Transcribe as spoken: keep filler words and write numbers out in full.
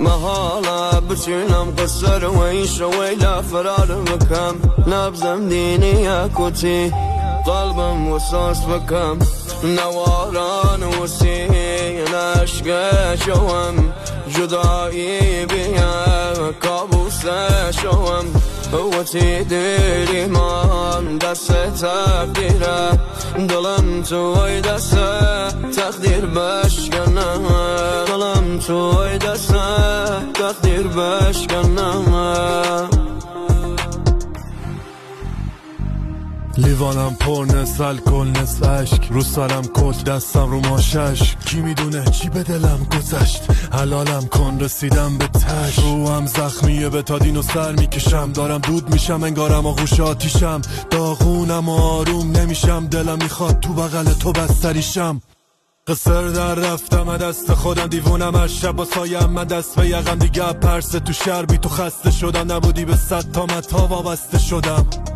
محاله بتونم قصر ویش ویلا فرار بکم نبزم دینی یکوتی قلبم وساس بکم نواران وسی نشگه شوم جدایی بیم کابوس شوم قوتی دیری من دست تقدیره دلم توی دست تقدیر بشکنم دلم توی دست تقدیر بشکنم لیوانم پر نصف الکل نصف عشق رو سرم کت دستم رو ماشش کی میدونه چی به دلم گذشت حلالم کن رسیدم به تش روم زخمیه به تادین و سر میکشم دارم دود میشم انگارم آغوش آتیشم داغونم و آروم نمیشم دلم میخواد تو بغل تو بستریشم قصر در رفتم دست خودم دیوونم هر شب با سایم من دست به یقم دیگه پرسه تو شربی تو خسته شدم نبودی به صد تا متا وابسته شدم